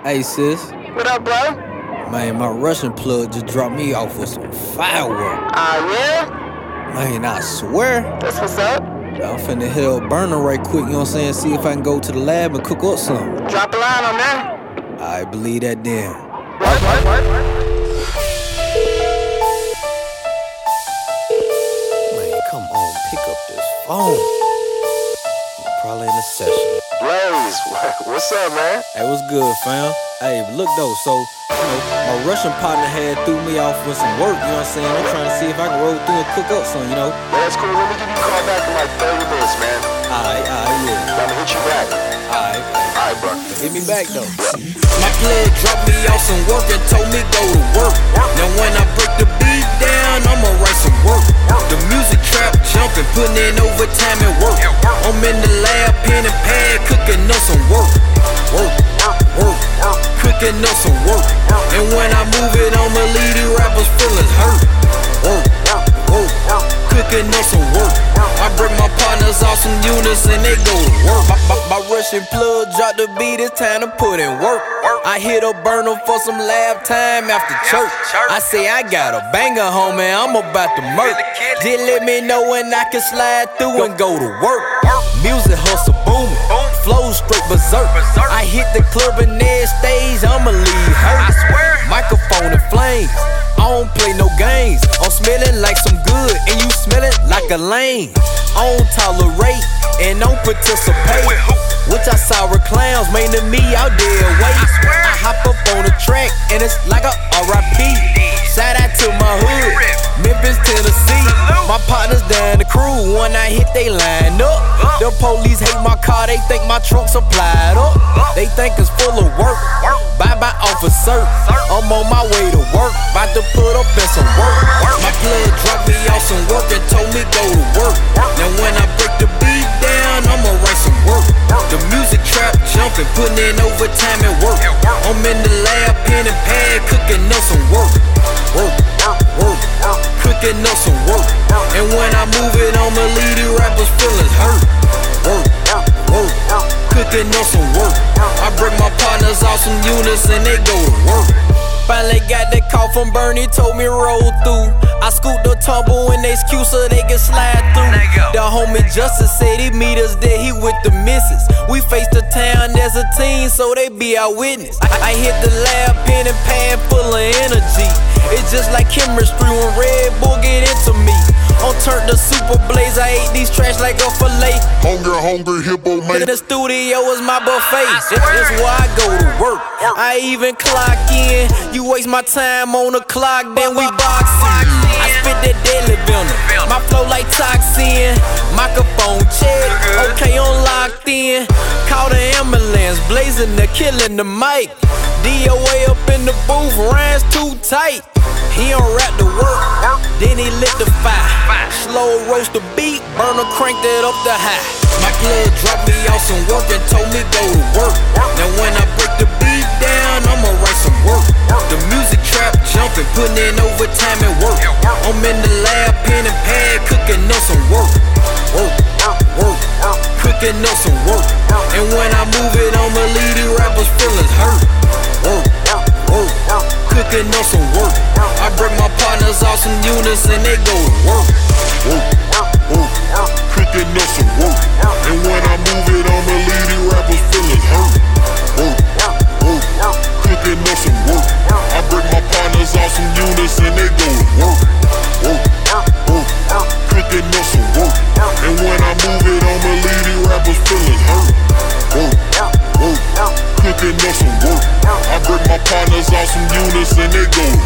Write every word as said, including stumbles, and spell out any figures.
Hey sis, What up, bro? man, my Russian plug just dropped me off with some firework. Ah, uh, yeah? Man, I swear, That's what's up. I'm finna hell burner right quick, you know what I'm saying? See if I can go to the lab and cook up something. Drop a line on that. I believe that then. What, what, what? Man, come on, pick up this phone. You're probably in a session. Blaze, what's up, man? Hey, what's good, fam? Hey, look though, so, you know, my Russian partner had threw me off with some work, you know what I'm saying? I'm trying to see if I can roll through and cook up some, you know? Yeah, that's cool. Let me give you a call back in like thirty minutes, man. Alright, alright, yeah. I'm gonna hit you back. Alright. Alright, bro. Hit me back though. My plug dropped me off some work and told me go to work. Now when I break the beat down, I'ma write some work. The music trap jumping, putting in overtime at work. I'm in the lab, pen and pad, cooking up some work. Work, work, cooking up some work. And when I move it, I'ma leave these rappers feelings hurt. Work, work, cooking up some work. I break my partners off some units and they go to work. My, my, my Russian plug dropped the beat, it's time to put in work. I hit a burner for some lab time after church. I say I got a banger, homie, I'm about to murk. Just let me know when I can slide through and go to work. Music hustle booming, flow straight berserk. I hit the club and next stage, I'ma leave hurt. Microphone and flames, I don't play no games. I'm smelling like some good and you smelling like a lame. I don't tolerate and don't participate. Which I saw clowns, made to me out there wait. I hop up on the track and it's like a R I P. Shout out to my hood, Memphis, Tennessee. My partners down the crew, when I hit they line up. The police hate my car, they think my trunk supplied up. They think it's full of work, bye bye officer. I'm on my way to work, about to put up in some work. My plug dropped me off some work and told me go to work. Now when I break the beat down, I'ma write some work. The music trap jumping, putting in overtime at work. I'm in the lab, pen and pad, cooking up some work. Work, work, cooking up some work. And when I move it, I'ma leave these rappers feelings hurt. Work, work, cooking up some work. I break my partners off some units and they go to work. Finally got that call from Bernie, told me roll through. I scooped the tumble in they excuse so they can slide through. The homie Justice said he meet us there, he with the missus. We face the town as a team, so they be our witness. I, I hit the lab, pen and pad full of energy. It's just like chemistry when Red Bull get into me. On turn the super blaze, I ate these trash like a fillet. Hungry, hungry hippo, man. In the studio is my buffet. That's where I go to work. I even clock in. You waste my time on the clock, then we boxing. I spit that deadly venom. My flow like toxin. Microphone check. Okay, I'm locked in. Call the ambulance, blazing the killing the mic. D O A up in the booth, rhymes too tight. He don't rap the work, then he lit the fire. Slow roast the beat, burner cranked it up the high. My plug dropped me off some work and told me go to work. Now when I break the beat down, I'ma write some work. The music trap jumping, putting in overtime at work. I'm in the lab, pen and pad, cooking up some work. Work, work, cooking up some work. And when I move it, I'ma leave these rappers feelings hurt. Work, work, cooking up some work. I break my partners off some units and they go to work. Work, work, cooking up some work. And when I move it, I'ma leave these rappers feelings hurt. Work, work, cooking up some work. I break my partners off some units and they go to work. Work, work, cooking up some work. And when I move it, I'ma leave these rappers feelings hurt. Work, work, cooking up some work. I break my partners off some units and they go to work.